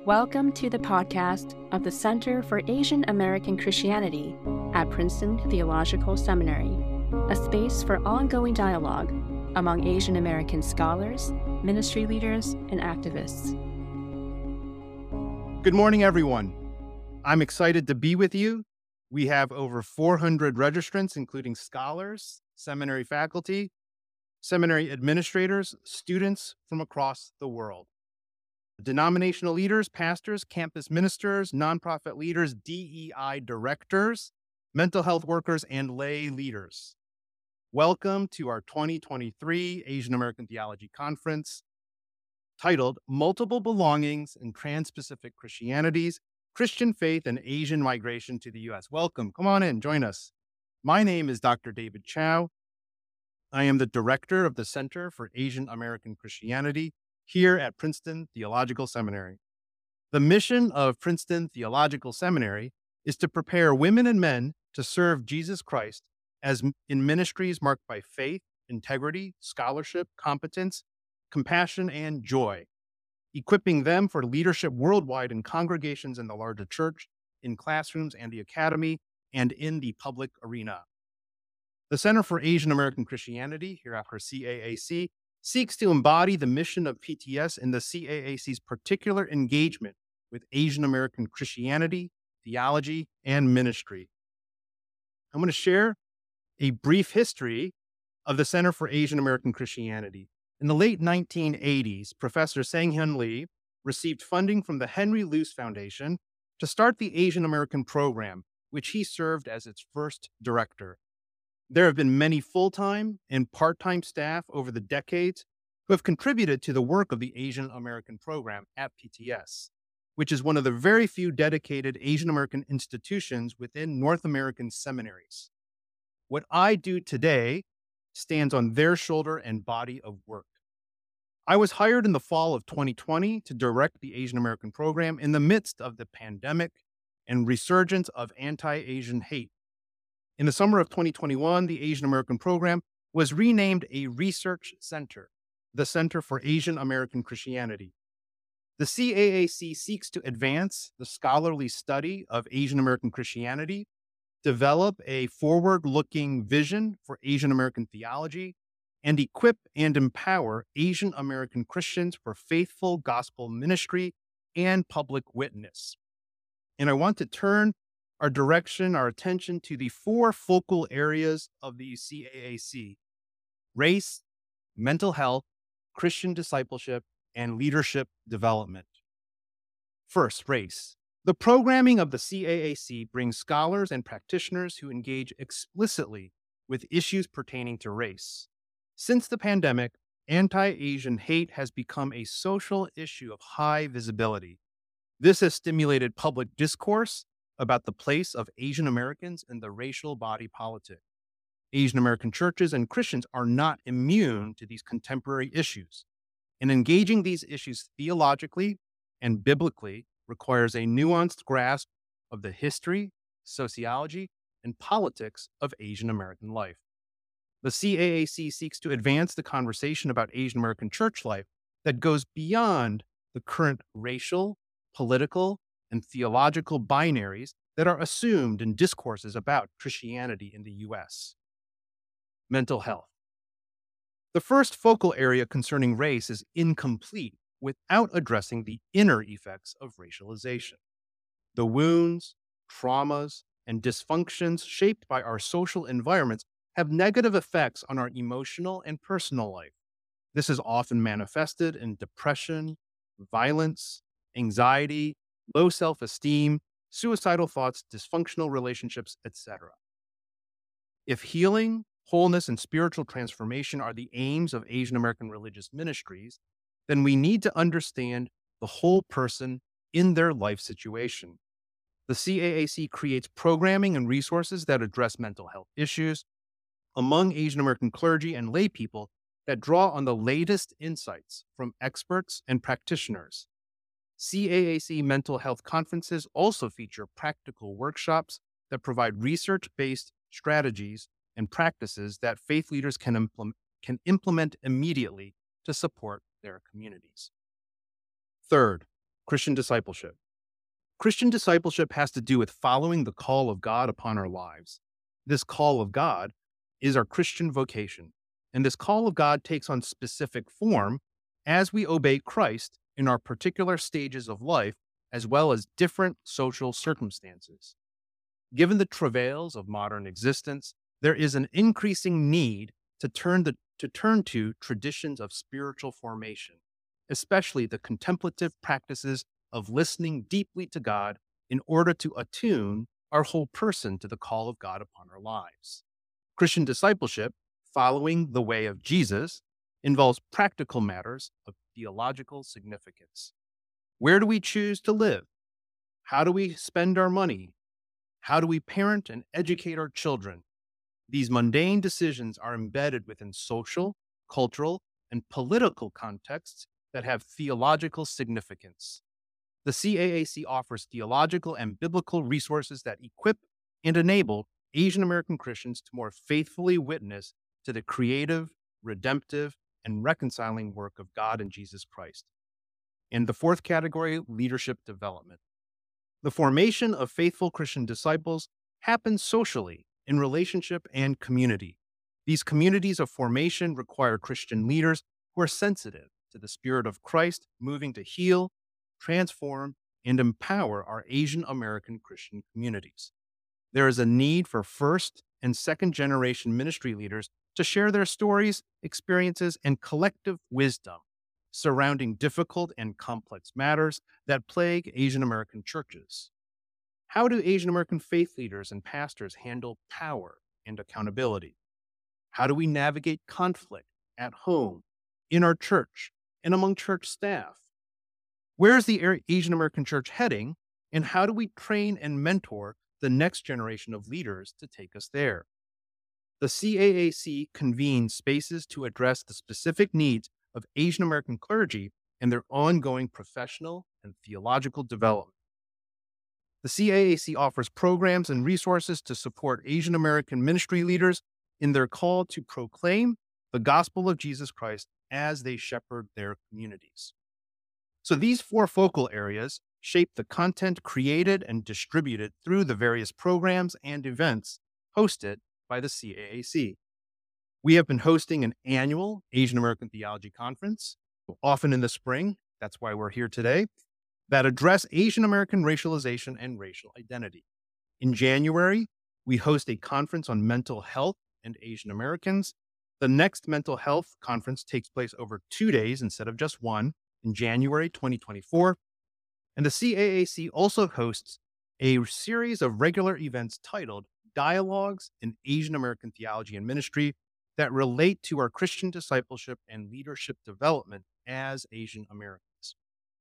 Welcome to the podcast of the Center for Asian American Christianity at Princeton Theological Seminary, a space for ongoing dialogue among Asian American scholars, ministry leaders, and activists. Good morning, everyone. I'm excited to be with you. We have over 400 registrants, including scholars, seminary faculty, seminary administrators, students from across the world. Denominational leaders, pastors, campus ministers, nonprofit leaders, DEI directors, mental health workers, and lay leaders. Welcome to our 2023 Asian American Theology Conference, titled Multiple Belongings in Trans-Pacific Christianities, Christian Faith and Asian Migration to the U.S. Welcome. Come on in. Join us. My name is Dr. David Chow. I am the director of the Center for Asian American Christianity here at Princeton Theological Seminary. The mission of Princeton Theological Seminary is to prepare women and men to serve Jesus Christ as in ministries marked by faith, integrity, scholarship, competence, compassion, and joy, equipping them for leadership worldwide in congregations in the larger church, in classrooms and the academy, and in the public arena. The Center for Asian American Christianity, hereafter CAAC, seeks to embody the mission of PTS in the CAAC's particular engagement with Asian American Christianity, theology, and ministry. I'm going to share a brief history of the Center for Asian American Christianity. In the late 1980s, Professor Sang-Hyun Lee received funding from the Henry Luce Foundation to start the Asian American program, which he served as its first director. There have been many full-time and part-time staff over the decades who have contributed to the work of the Asian American program at PTS, which is one of the very few dedicated Asian American institutions within North American seminaries. What I do today stands on their shoulder and body of work. I was hired in the fall of 2020 to direct the Asian American program in the midst of the pandemic and resurgence of anti-Asian hate. In the summer of 2021, the Asian American program was renamed a research center, the Center for Asian American Christianity. The CAAC seeks to advance the scholarly study of Asian American Christianity, develop a forward-looking vision for Asian American theology, and equip and empower Asian American Christians for faithful gospel ministry and public witness. And I want to turn our attention to the four focal areas of the CAAC: race, mental health, Christian discipleship, and leadership development. First, race. The programming of the CAAC brings scholars and practitioners who engage explicitly with issues pertaining to race. Since the pandemic, anti-Asian hate has become a social issue of high visibility. This has stimulated public discourse about the place of Asian Americans in the racial body politic. Asian American churches and Christians are not immune to these contemporary issues, and engaging these issues theologically and biblically requires a nuanced grasp of the history, sociology, and politics of Asian American life. The CAAC seeks to advance the conversation about Asian American church life that goes beyond the current racial, political, and theological binaries that are assumed in discourses about Christianity in the U.S. Mental health. The first focal area concerning race is incomplete without addressing the inner effects of racialization. The wounds, traumas, and dysfunctions shaped by our social environments have negative effects on our emotional and personal life. This is often manifested in depression, violence, anxiety, low self-esteem, suicidal thoughts, dysfunctional relationships, etc. If healing, wholeness, and spiritual transformation are the aims of Asian American religious ministries, then we need to understand the whole person in their life situation. The CAAC creates programming and resources that address mental health issues among Asian American clergy and lay people that draw on the latest insights from experts and practitioners. CAAC mental health conferences also feature practical workshops that provide research-based strategies and practices that faith leaders can implement immediately to support their communities. Third, Christian discipleship. Christian discipleship has to do with following the call of God upon our lives. This call of God is our Christian vocation, and this call of God takes on specific form as we obey Christ in our particular stages of life, as well as different social circumstances. Given the travails of modern existence, there is an increasing need to turn to traditions of spiritual formation, especially the contemplative practices of listening deeply to God in order to attune our whole person to the call of God upon our lives. Christian discipleship, following the way of Jesus, involves practical matters of theological significance. Where do we choose to live? How do we spend our money? How do we parent and educate our children? These mundane decisions are embedded within social, cultural, and political contexts that have theological significance. The CAAC offers theological and biblical resources that equip and enable Asian American Christians to more faithfully witness to the creative, redemptive, and reconciling work of God in Jesus Christ. And the fourth category, leadership development. The formation of faithful Christian disciples happens socially in relationship and community. These communities of formation require Christian leaders who are sensitive to the Spirit of Christ moving to heal, transform, and empower our Asian American Christian communities. There is a need for first and second generation ministry leaders to share their stories, experiences, and collective wisdom surrounding difficult and complex matters that plague Asian American churches. How do Asian American faith leaders and pastors handle power and accountability? How do we navigate conflict at home, in our church, and among church staff? Where is the Asian American church heading, and how do we train and mentor the next generation of leaders to take us there? The CAAC convenes spaces to address the specific needs of Asian American clergy and their ongoing professional and theological development. The CAAC offers programs and resources to support Asian American ministry leaders in their call to proclaim the gospel of Jesus Christ as they shepherd their communities. So these four focal areas shape the content created and distributed through the various programs and events hosted by the CAAC. We have been hosting an annual Asian American Theology Conference, often in the spring, that's why we're here today, that address Asian American racialization and racial identity. In January, we host a conference on mental health and Asian Americans. The next mental health conference takes place over 2 days instead of just one in January 2024. And the CAAC also hosts a series of regular events titled Dialogues in Asian American Theology and Ministry that relate to our Christian discipleship and leadership development as Asian Americans.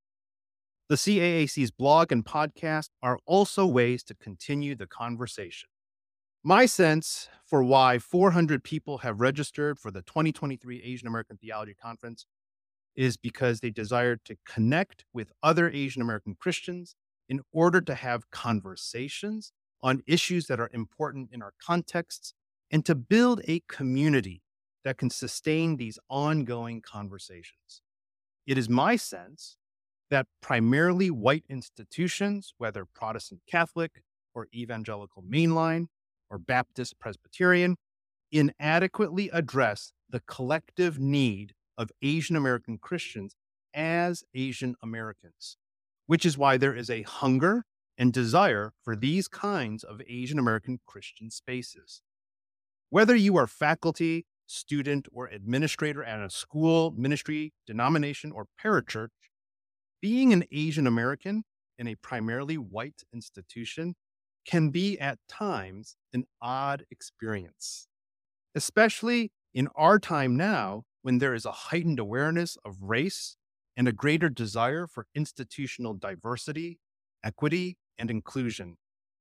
The CAAC's blog and podcast are also ways to continue the conversation. My sense for why 400 people have registered for the 2023 Asian American Theology Conference is because they desired to connect with other Asian American Christians in order to have conversations on issues that are important in our contexts and to build a community that can sustain these ongoing conversations. It is my sense that primarily white institutions, whether Protestant Catholic or evangelical mainline or Baptist Presbyterian, inadequately address the collective need of Asian American Christians as Asian Americans, which is why there is a hunger and desire for these kinds of Asian American Christian spaces. Whether you are faculty, student, or administrator at a school, ministry, denomination, or parachurch, being an Asian American in a primarily white institution can be at times an odd experience, especially in our time now when there is a heightened awareness of race and a greater desire for institutional diversity, equity, and inclusion.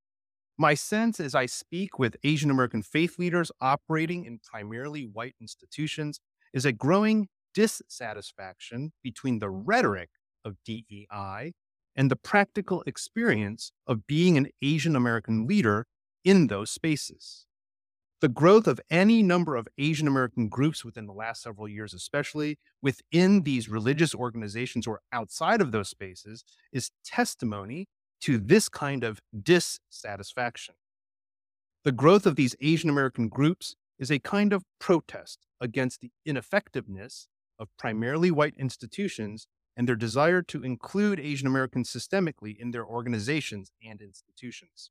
My sense as I speak with Asian American faith leaders operating in primarily white institutions is a growing dissatisfaction between the rhetoric of DEI and the practical experience of being an Asian American leader in those spaces. The growth of any number of Asian American groups within the last several years, especially within these religious organizations or outside of those spaces, is testimony to this kind of dissatisfaction. The growth of these Asian American groups is a kind of protest against the ineffectiveness of primarily white institutions and their desire to include Asian Americans systemically in their organizations and institutions.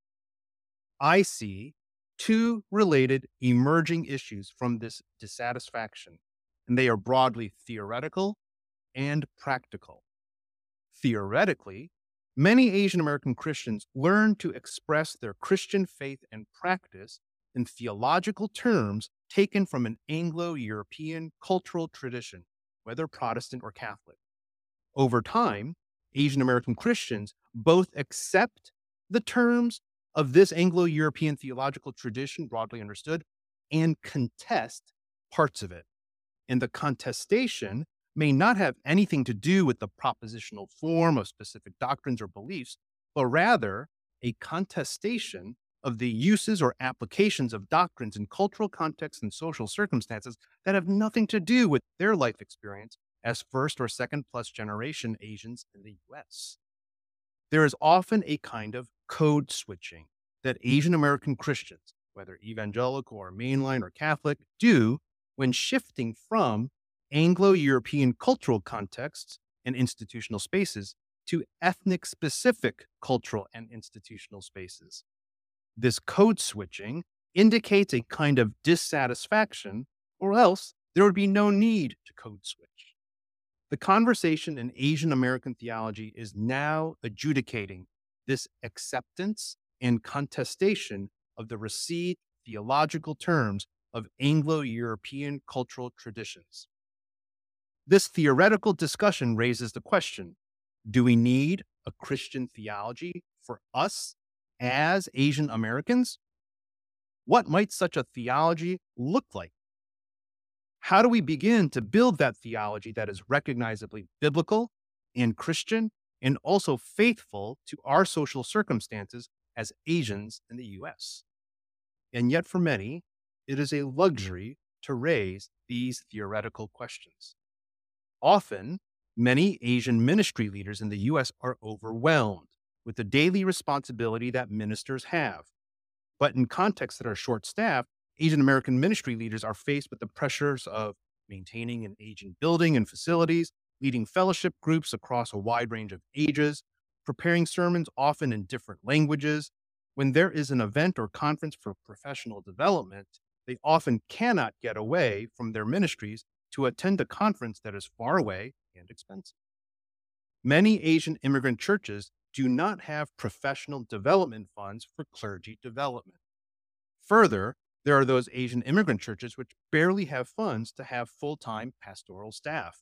I see two related emerging issues from this dissatisfaction, and they are broadly theoretical and practical. Theoretically, many Asian American Christians learn to express their Christian faith and practice in theological terms taken from an Anglo-European cultural tradition, whether Protestant or Catholic. Over time, Asian American Christians both accept the terms of this Anglo-European theological tradition, broadly understood, and contest parts of it. And the contestation may not have anything to do with the propositional form of specific doctrines or beliefs, but rather a contestation of the uses or applications of doctrines in cultural contexts and social circumstances that have nothing to do with their life experience as first or second plus generation Asians in the US. There is often a kind of code switching that Asian American Christians, whether evangelical or mainline or Catholic, do when shifting from Anglo-European cultural contexts and institutional spaces to ethnic-specific cultural and institutional spaces. This code switching indicates a kind of dissatisfaction, or else there would be no need to code switch. The conversation in Asian American theology is now adjudicating this acceptance and contestation of the received theological terms of Anglo-European cultural traditions. This theoretical discussion raises the question, do we need a Christian theology for us as Asian Americans? What might such a theology look like? How do we begin to build that theology that is recognizably biblical and Christian and also faithful to our social circumstances as Asians in the US? And yet for many, it is a luxury to raise these theoretical questions. Often, many Asian ministry leaders in the US are overwhelmed with the daily responsibility that ministers have. But in contexts that are short-staffed, Asian American ministry leaders are faced with the pressures of maintaining an aging building and facilities, leading fellowship groups across a wide range of ages, preparing sermons often in different languages. When there is an event or conference for professional development, they often cannot get away from their ministries to attend a conference that is far away and expensive. Many Asian immigrant churches do not have professional development funds for clergy development. Further, there are those Asian immigrant churches which barely have funds to have full-time pastoral staff.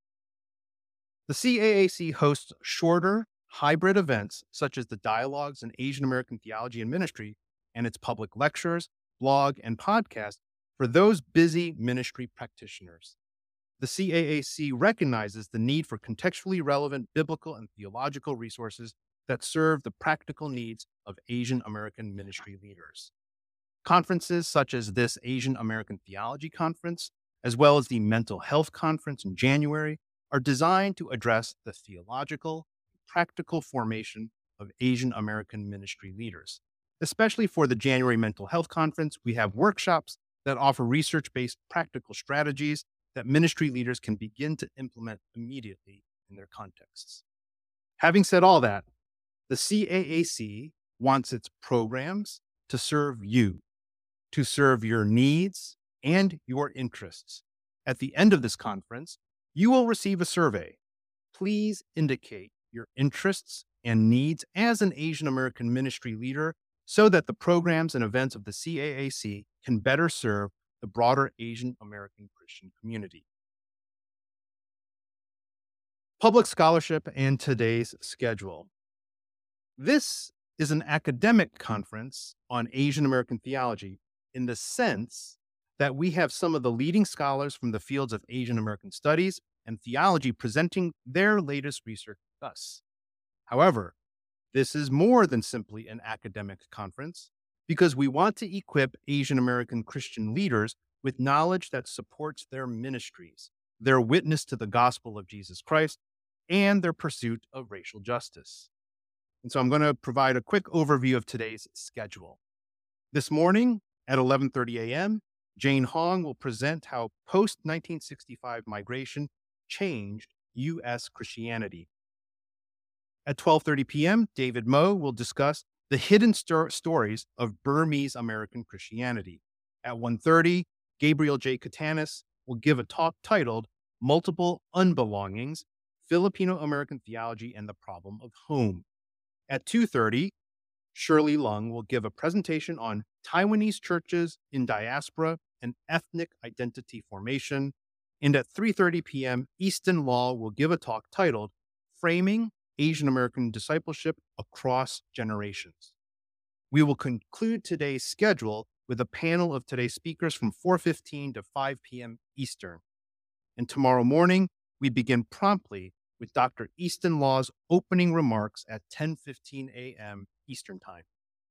The CAAC hosts shorter, hybrid events such as the Dialogues in Asian American Theology and Ministry and its public lectures, blog, and podcast for those busy ministry practitioners. The CAAC recognizes the need for contextually relevant biblical and theological resources that serve the practical needs of Asian American ministry leaders. Conferences such as this Asian American Theology Conference, as well as the Mental Health Conference in January, are designed to address the theological and practical formation of Asian American ministry leaders. Especially for the January Mental Health Conference, we have workshops that offer research-based practical strategies that ministry leaders can begin to implement immediately in their contexts. Having said all that, the CAAC wants its programs to serve you, to serve your needs and your interests. At the end of this conference, you will receive a survey. Please indicate your interests and needs as an Asian American ministry leader so that the programs and events of the CAAC can better serve the broader Asian American Christian community. Public scholarship and today's schedule. This is an academic conference on Asian American theology in the sense that we have some of the leading scholars from the fields of Asian American studies and theology presenting their latest research with us. However, this is more than simply an academic conference because we want to equip Asian American Christian leaders with knowledge that supports their ministries, their witness to the gospel of Jesus Christ, and their pursuit of racial justice. And so I'm going to provide a quick overview of today's schedule. This morning at 11:30 a.m., Jane Hong will present how post-1965 migration changed U.S. Christianity. At 12:30 p.m., David Moe will discuss the hidden stories of Burmese American Christianity. At 1:30, Gabriel J. Katanis will give a talk titled Multiple Unbelongings, Filipino American Theology and the Problem of Home. At 2:30, Shirley Lung will give a presentation on Taiwanese churches in diaspora and ethnic identity formation. And at 3:30 p.m., Easton Law will give a talk titled Framing Asian American Discipleship Across Generations. We will conclude today's schedule with a panel of today's speakers from 4:15 to 5 p.m. Eastern. And tomorrow morning, we begin promptly with Dr. Easton Law's opening remarks at 10:15 a.m. Eastern Time.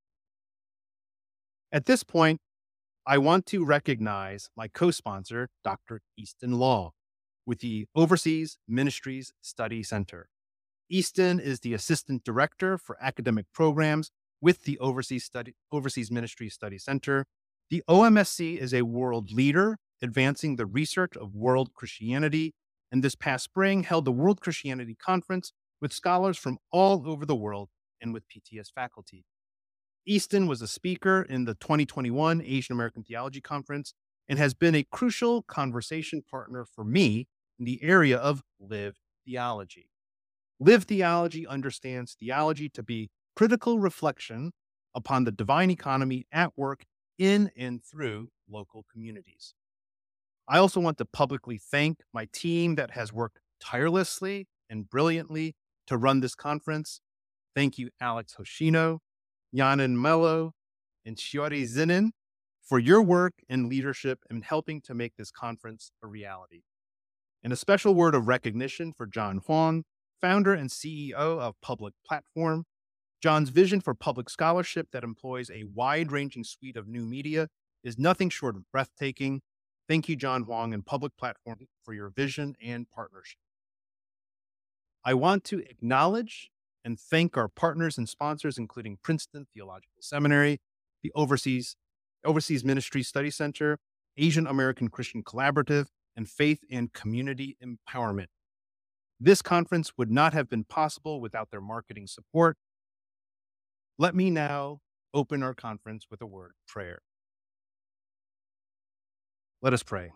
At this point, I want to recognize my co-sponsor, Dr. Easton Law, with the Overseas Ministries Study Center. Easton is the Assistant Director for Academic Programs with the Overseas Ministries Study Center. The OMSC is a world leader advancing the research of world Christianity, and this past spring held the World Christianity Conference with scholars from all over the world and with PTS faculty. Easton was a speaker in the 2021 Asian American Theology Conference and has been a crucial conversation partner for me in the area of lived theology. Lived theology understands theology to be critical reflection upon the divine economy at work in and through local communities. I also want to publicly thank my team that has worked tirelessly and brilliantly to run this conference. Thank you, Alex Hoshino, Yanan Mello, and Shiori Zinin for your work and leadership in helping to make this conference a reality. And a special word of recognition for John Huang, founder and CEO of Public Platform. John's vision for public scholarship that employs a wide-ranging suite of new media is nothing short of breathtaking. Thank you, John Huang and Public Platform, for your vision and partnership. I want to acknowledge and thank our partners and sponsors, including Princeton Theological Seminary, the Overseas Ministry Study Center, Asian American Christian Collaborative, and Faith and Community Empowerment. This conference would not have been possible without their marketing support. Let me now open our conference with a word of prayer. Let us pray.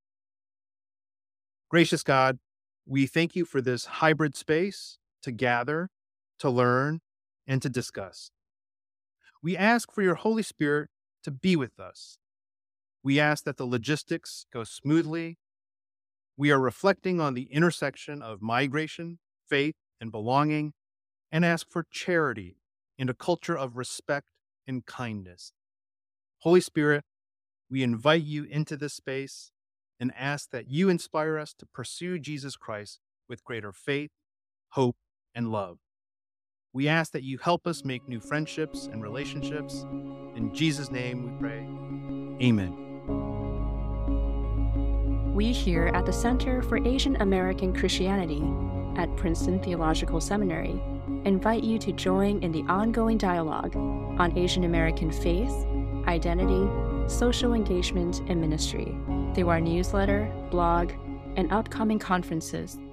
Gracious God, we thank you for this hybrid space to gather, to learn, and to discuss. We ask for your Holy Spirit to be with us. We ask that the logistics go smoothly. We are reflecting on the intersection of migration, faith, and belonging, and ask for charity and a culture of respect and kindness. Holy Spirit, we invite you into this space and ask that you inspire us to pursue Jesus Christ with greater faith, hope, and love. We ask that you help us make new friendships and relationships. In Jesus' name we pray. Amen. We here at the Center for Asian American Christianity at Princeton Theological Seminary invite you to join in the ongoing dialogue on Asian American faith, identity, social engagement, and ministry through our newsletter, blog, and upcoming conferences